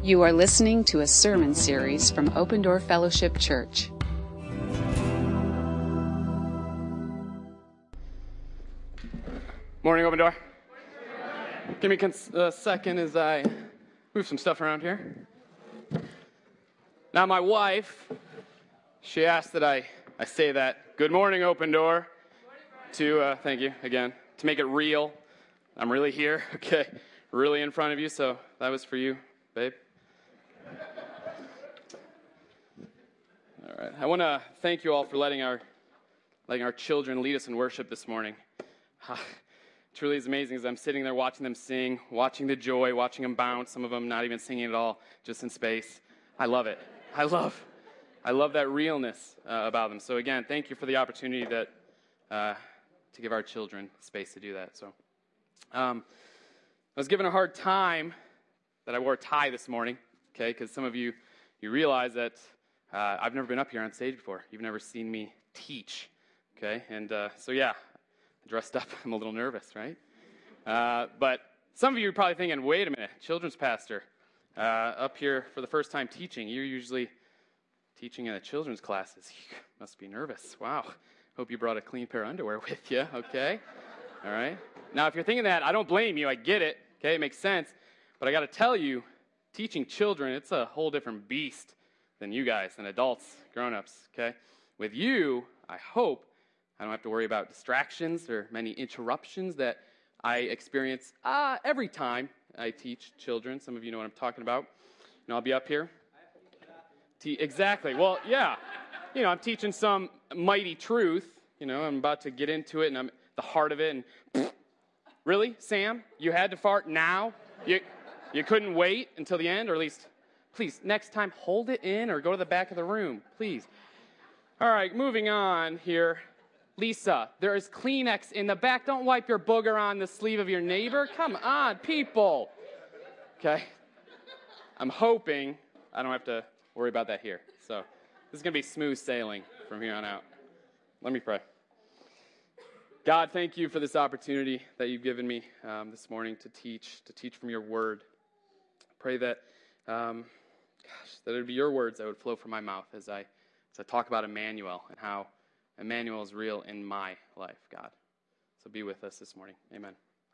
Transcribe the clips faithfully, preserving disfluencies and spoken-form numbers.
You are listening to a sermon series from Open Door Fellowship Church. Morning, Open Door. Give me a cons- uh, second as I move some stuff around here. Now, my wife, she asked that I, I say that, good morning, Open Door, to, uh, thank you, again, to make it real. I'm really here, okay, really in front of you, so that was for you, babe. All right, I want to thank you all for letting our letting our children lead us in worship this morning. Truly is amazing as I'm sitting there watching them sing, watching the joy, watching them bounce, some of them not even singing at all, just in space. I love it. I love, I love that realness uh, about them. So again, thank you for the opportunity that uh, to give our children space to do that. So um, I was given a hard time that I wore a tie this morning, okay, because some of you, you realize that uh, I've never been up here on stage before. You've never seen me teach, okay, and uh, so yeah, dressed up, I'm a little nervous, right? Uh, but some of you are probably thinking, wait a minute, children's pastor, uh, up here for the first time teaching. You're usually teaching in the children's classes. You must be nervous. Wow. Hope you brought a clean pair of underwear with you, okay? All right. Now, if you're thinking that, I don't blame you. I get it, okay? It makes sense. But I got to tell you, teaching children, it's a whole different beast than you guys, than adults, grown-ups, okay? With you, I hope, I don't have to worry about distractions or many interruptions that I experience uh, every time I teach children. Some of you know what I'm talking about. And I'll be up here. Te- exactly. Well, yeah. You know, I'm teaching some mighty truth. You know, I'm about to get into it, and I'm at the heart of it. And pfft, really, Sam? You had to fart now? You, you couldn't wait until the end, or at least, please, next time, hold it in or go to the back of the room, please. All right, moving on here. Lisa, there is Kleenex in the back. Don't wipe your booger on the sleeve of your neighbor. Come on, people. Okay? I'm hoping I don't have to worry about that here. So this is going to be smooth sailing from here on out. Let me pray. God, thank you for this opportunity that you've given me um, this morning to teach, to teach from your word. Pray that, um, gosh, that it would be your words that would flow from my mouth as I, as I talk about Emmanuel and how Emmanuel is real in my life, God. So be with us this morning. Amen.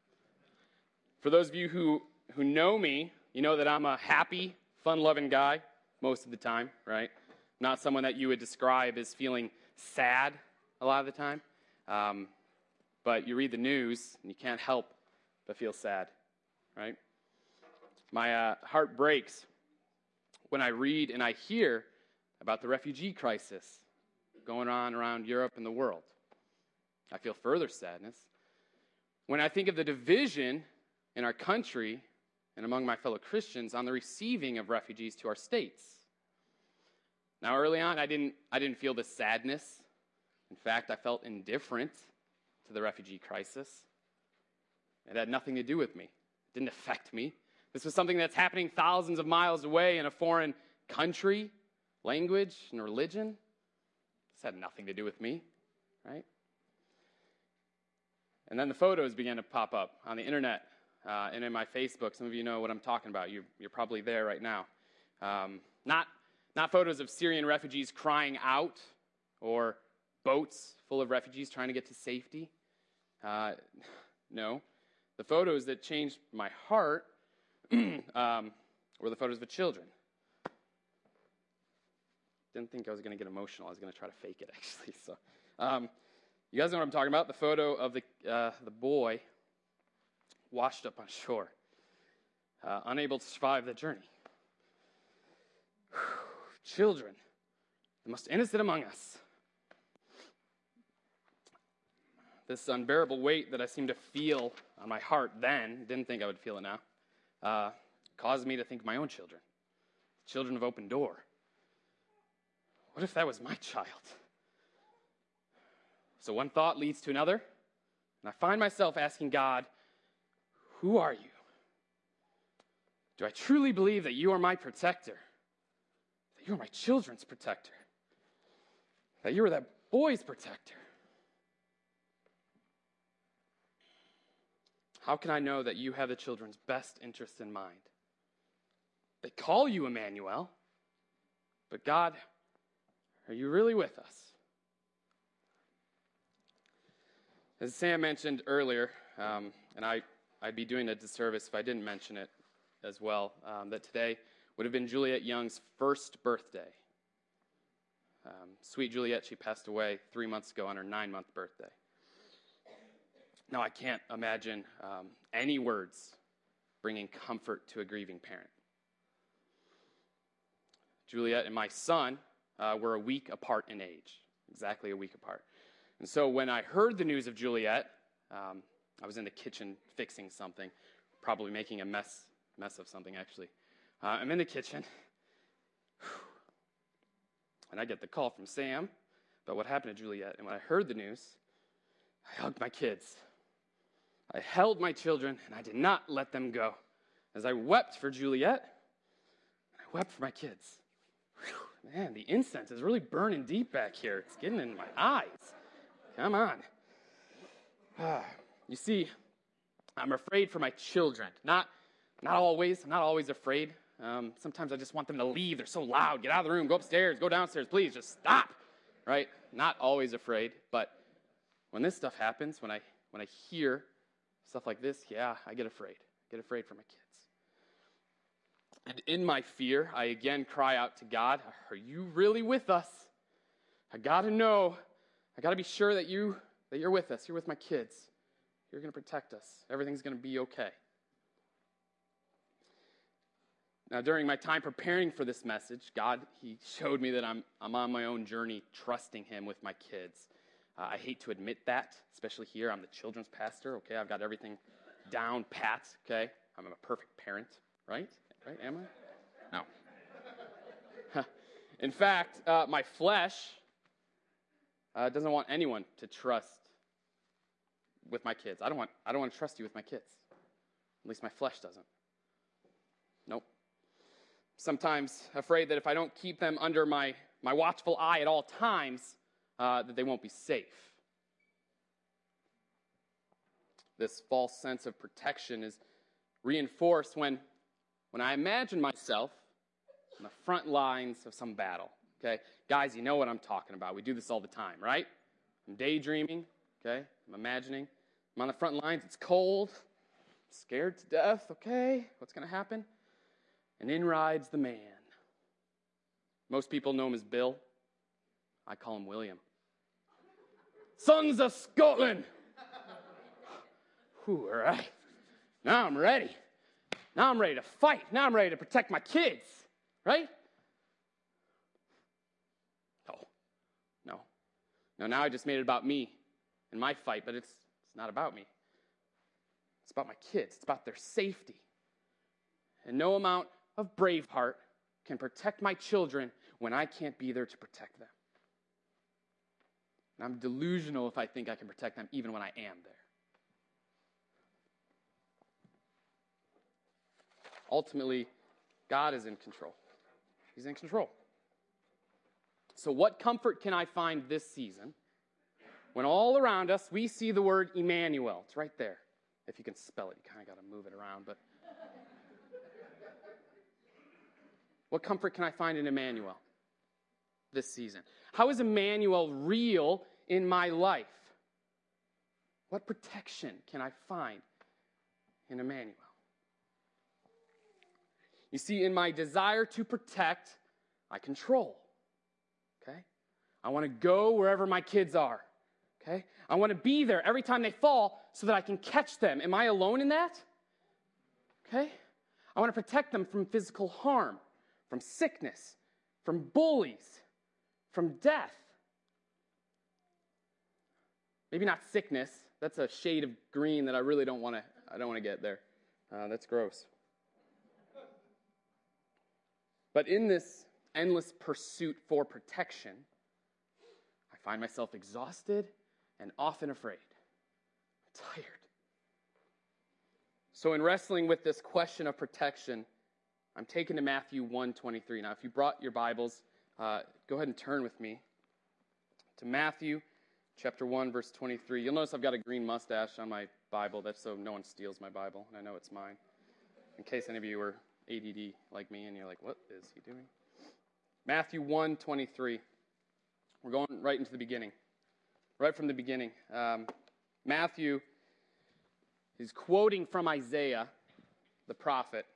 For those of you who, who know me, you know that I'm a happy, fun-loving guy most of the time, right? Not someone that you would describe as feeling sad a lot of the time. Um, but you read the news, and you can't help but feel sad, right? My uh, heart breaks when I read and I hear about the refugee crisis going on around Europe and the world. I feel further sadness when I think of the division in our country and among my fellow Christians on the receiving of refugees to our states. Now, early on, I didn't, I didn't feel this sadness. In fact, I felt indifferent to the refugee crisis. It had nothing to do with me. It didn't affect me. This was something that's happening thousands of miles away in a foreign country, language, and religion. This had nothing to do with me, right? And then the photos began to pop up on the internet uh, and in my Facebook. Some of you know what I'm talking about. You're, you're probably there right now. Um, not, not photos of Syrian refugees crying out or boats full of refugees trying to get to safety. Uh, no. The photos that changed my heart um, were the photos of the children. Didn't think I was going to get emotional. I was going to try to fake it, actually. So, um, you guys know what I'm talking about? The photo of the uh, the boy washed up on shore, uh, unable to survive the journey. Children, the most innocent among us. This unbearable weight that I seemed to feel on my heart then, didn't think I would feel it now, uh, caused me to think of my own children, children of Open Door. What if that was my child? So one thought leads to another, and I find myself asking God, who are you? Do I truly believe that you are my protector? That you are my children's protector? That you are that boy's protector? How can I know that you have the children's best interest in mind? They call you Emmanuel, but God, are you really with us? As Sam mentioned earlier, um, and I, I'd be doing a disservice if I didn't mention it as well, um, that today would have been Juliet Young's first birthday. Um, sweet Juliet, she passed away three months ago on her nine-month birthday. Now, I can't imagine um, any words bringing comfort to a grieving parent. Juliet and my son uh, were a week apart in age, exactly a week apart. And so when I heard the news of Juliet, um, I was in the kitchen fixing something, probably making a mess, mess of something, actually. Uh, I'm in the kitchen, and I get the call from Sam about what happened to Juliet. And when I heard the news, I hugged my kids. I held my children, and I did not let them go. As I wept for Juliet, I wept for my kids. Whew, man, the incense is really burning deep back here. It's getting in my eyes. Come on. Ah, you see, I'm afraid for my children. Not, not always. I'm not always afraid. Um, sometimes I just want them to leave. They're so loud. Get out of the room. Go upstairs. Go downstairs. Please, just stop. Right? Not always afraid. But when this stuff happens, when I when I hear stuff like this, yeah, I get afraid. I get afraid for my kids. And in my fear, I again cry out to God, are you really with us? I got to know. I got to be sure that, you, that you're with us. You're with my kids. You're going to protect us. Everything's going to be okay. Now, during my time preparing for this message, God, he showed me that I'm, I'm on my own journey trusting him with my kids. Uh, I hate to admit that, especially here. I'm the children's pastor, okay? I've got everything down pat, okay? I'm a perfect parent, right? Right, am I? No. In fact, uh, my flesh uh, doesn't want anyone to trust with my kids. I don't want, I don't want to trust you with my kids. At least my flesh doesn't. Nope. Sometimes afraid that if I don't keep them under my, my watchful eye at all times, uh, that they won't be safe. This false sense of protection is reinforced when, when I imagine myself on the front lines of some battle. Okay? Guys, you know what I'm talking about. We do this all the time, right? I'm daydreaming, okay? I'm imagining. I'm on the front lines. It's cold. I'm scared to death, okay? What's going to happen? And in rides the man. Most people know him as Bill. I call him William. Sons of Scotland! Whew, all right. Now I'm ready. Now I'm ready to fight. Now I'm ready to protect my kids, right? No. No. No, now I just made it about me and my fight, but it's, it's not about me. It's about my kids. It's about their safety. And no amount of Braveheart can protect my children when I can't be there to protect them. And I'm delusional if I think I can protect them even when I am there. Ultimately, God is in control. He's in control. So what comfort can I find this season when all around us we see the word Emmanuel? It's right there. If you can spell it, you kind of got to move it around. But what comfort can I find in Emmanuel this season? How is Emmanuel real in my life? What protection can I find in Emmanuel? You see, in my desire to protect, I control. Okay? I want to go wherever my kids are. Okay? I want to be there every time they fall so that I can catch them. Am I alone in that? Okay? I want to protect them from physical harm, from sickness, from bullies, from death. Maybe not sickness. That's a shade of green that I really don't want to, I don't want to get there. Uh, that's gross. But in this endless pursuit for protection, I find myself exhausted and often afraid. I'm tired. So in wrestling with this question of protection, I'm taken to Matthew one twenty-three. Now, if you brought your Bibles, uh, go ahead and turn with me to Matthew chapter one, verse twenty-three. You'll notice I've got a green mustache on my Bible. That's so no one steals my Bible, and I know it's mine. In case any of you were A D D like me, and you're like, what is he doing? Matthew one twenty-three. We're going right into the beginning. Right from the beginning. Um, Matthew is quoting from Isaiah, the prophet.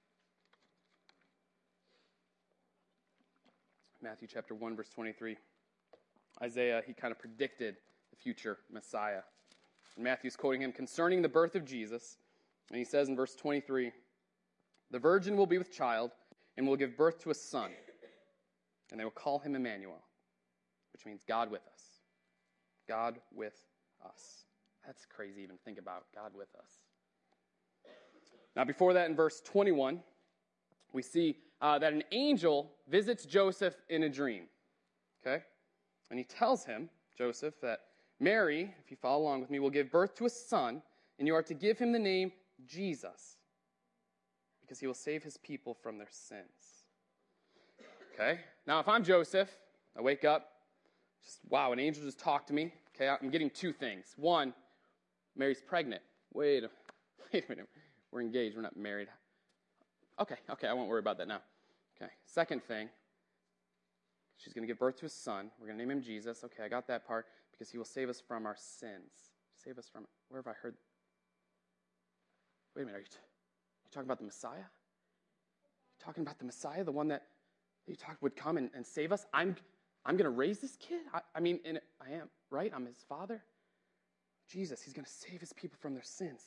Matthew chapter one, verse twenty-three. Isaiah, he kind of predicted the future Messiah. And Matthew's quoting him concerning the birth of Jesus. And he says in verse twenty-three, the virgin will be with child and will give birth to a son. And they will call him Emmanuel, which means God with us. God with us. That's crazy even to think about, God with us. Now before that, in verse twenty-one, we see uh, that an angel visits Joseph in a dream. Okay? And he tells him, Joseph, that Mary, if you follow along with me, will give birth to a son, and you are to give him the name Jesus, because he will save his people from their sins. Okay? Now, if I'm Joseph, I wake up, just, wow, an angel just talked to me. Okay, I'm getting two things. One, Mary's pregnant. Wait a, wait a minute. We're engaged. We're not married. Okay, okay, I won't worry about that now. Okay, second thing, she's going to give birth to a son. We're going to name him Jesus. Okay, I got that part, because he will save us from our sins. Save us from, where have I heard? Wait a minute, are you, t- you talking about the Messiah? You talking about the Messiah, the one that you talked would come and, and save us? I'm I'm going to raise this kid? I, I mean, and I am, right? I'm his father. Jesus, he's going to save his people from their sins.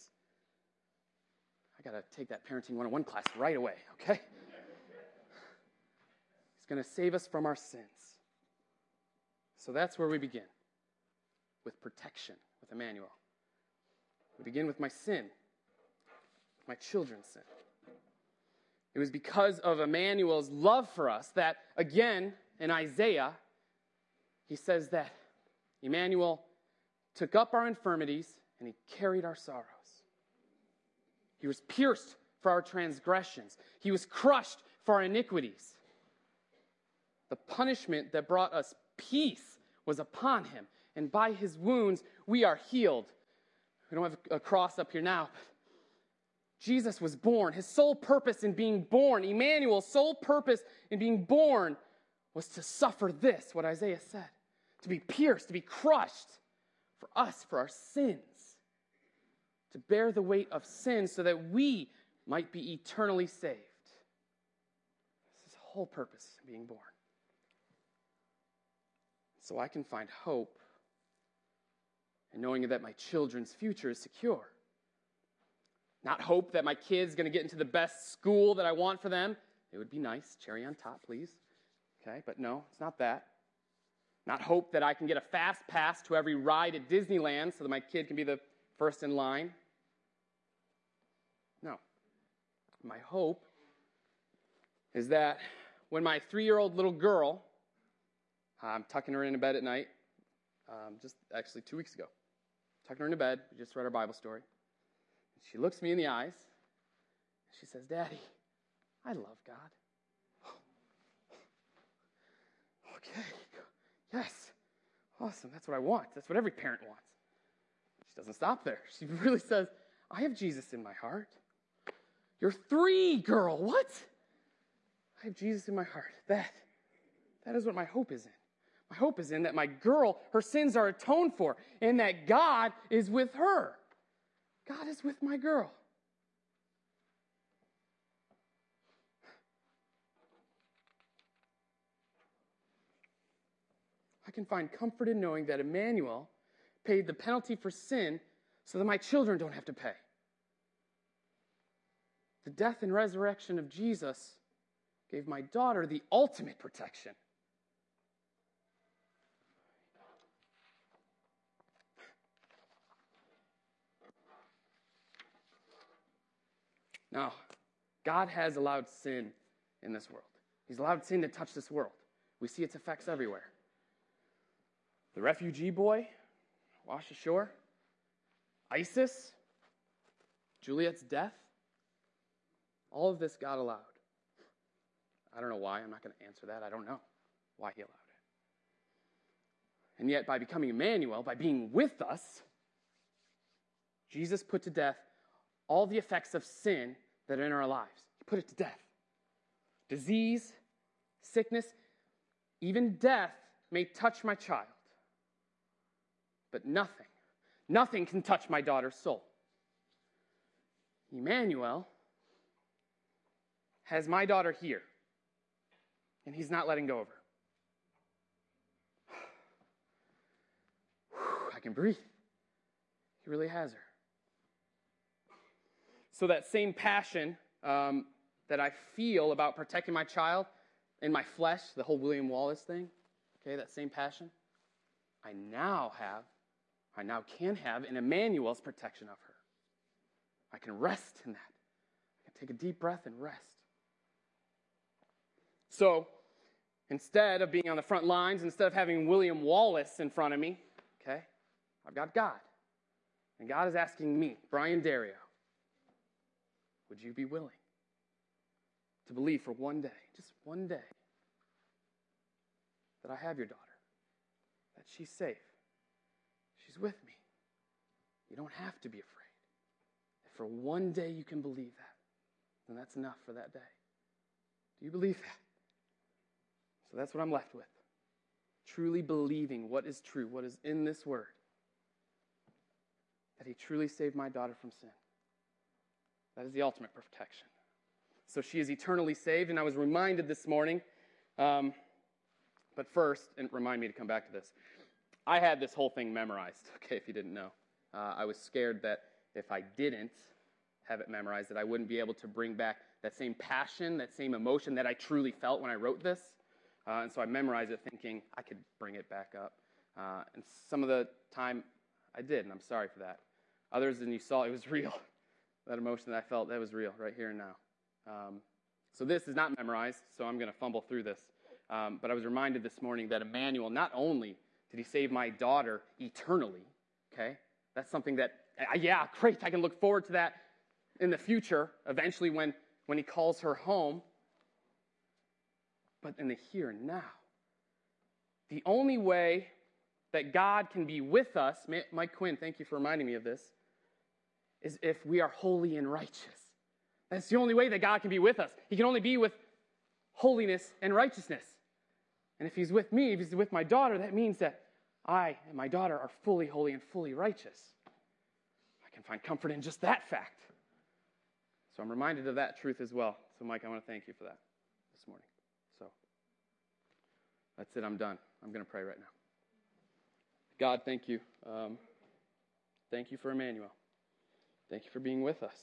I got to take that Parenting one oh one class right away, okay? He's going to save us from our sins. So that's where we begin, with protection, with Emmanuel. We begin with my sin, my children's sin. It was because of Emmanuel's love for us that, again, in Isaiah, he says that Emmanuel took up our infirmities and he carried our sorrows. He was pierced for our transgressions. He was crushed for our iniquities. The punishment that brought us peace was upon him, and by his wounds we are healed. We don't have a cross up here now. Jesus was born. His sole purpose in being born, Emmanuel's sole purpose in being born, was to suffer this, what Isaiah said. To be pierced, to be crushed for us, for our sins. To bear the weight of sin so that we might be eternally saved. This is the whole purpose of being born. So I can find hope in knowing that my children's future is secure. Not hope that my kid's going to get into the best school that I want for them. It would be nice. Cherry on top, please. Okay, but no, it's not that. Not hope that I can get a fast pass to every ride at Disneyland so that my kid can be the first in line. No. My hope is that when my three-year-old little girl, I'm tucking her into bed at night, um, just actually two weeks ago, tucking her into bed, we just read our Bible story. She looks me in the eyes, and she says, Daddy, I love God. Okay, yes, awesome, that's what I want. That's what every parent wants. She doesn't stop there. She really says, I have Jesus in my heart. You're three, girl, what? I have Jesus in my heart. That, that is what my hope is in. My hope is in that my girl, her sins are atoned for, and that God is with her. God is with my girl. I can find comfort in knowing that Emmanuel paid the penalty for sin so that my children don't have to pay. The death and resurrection of Jesus gave my daughter the ultimate protection. Now, God has allowed sin in this world. He's allowed sin to touch this world. We see its effects everywhere. The refugee boy washed ashore, ISIS, Juliet's death, all of this God allowed. I don't know why. I'm not going to answer that. I don't know why he allowed it. And yet, by becoming Emmanuel, by being with us, Jesus put to death all the effects of sin that are in our lives. He put it to death. Disease, sickness, even death may touch my child, but nothing, nothing can touch my daughter's soul. Emmanuel has my daughter here, and he's not letting go of her. I can breathe. He really has her. So that same passion um, that I feel about protecting my child in my flesh, the whole William Wallace thing, okay, that same passion, I now have, I now can have in Emmanuel's protection of her. I can rest in that. I can take a deep breath and rest. So, instead of being on the front lines, instead of having William Wallace in front of me, okay, I've got God. And God is asking me, Brian Dario, would you be willing to believe for one day, just one day, that I have your daughter, that she's safe, she's with me. You don't have to be afraid. If for one day you can believe that, then that's enough for that day. Do you believe that? So that's what I'm left with. Truly believing what is true, what is in this word. That he truly saved my daughter from sin. That is the ultimate protection. So she is eternally saved, and I was reminded this morning, um, but first, and remind me to come back to this, I had this whole thing memorized, okay, if you didn't know. Uh, I was scared that if I didn't have it memorized, that I wouldn't be able to bring back that same passion, that same emotion that I truly felt when I wrote this. Uh, and so I memorized it thinking I could bring it back up. Uh, and some of the time I did, and I'm sorry for that. Others than you saw, it was real. That emotion that I felt, that was real, right here and now. Um, so this is not memorized, so I'm going to fumble through this. Um, but I was reminded this morning that Emmanuel, not only did he save my daughter eternally, okay? That's something that, uh, yeah, great, I can look forward to that in the future, eventually when, when he calls her home. But in the here and now, the only way that God can be with us, Mike Quinn, thank you for reminding me of this, is if we are holy and righteous. That's the only way that God can be with us. He can only be with holiness and righteousness. And if he's with me, if he's with my daughter, that means that I and my daughter are fully holy and fully righteous. I can find comfort in just that fact. So I'm reminded of that truth as well. So Mike, I want to thank you for that this morning. So that's it, I'm done. I'm going to pray right now. God, thank you. Um, thank you for Emmanuel. Thank you for being with us.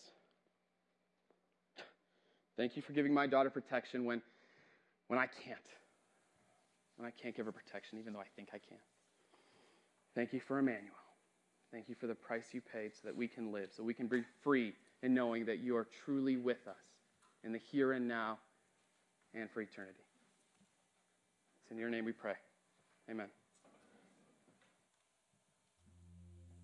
Thank you for giving my daughter protection when, when I can't. When I can't give her protection, even though I think I can. Thank you for Emmanuel. Thank you for the price you paid so that we can live, so we can be free in knowing that you are truly with us in the here and now and for eternity. It's in your name we pray. Amen.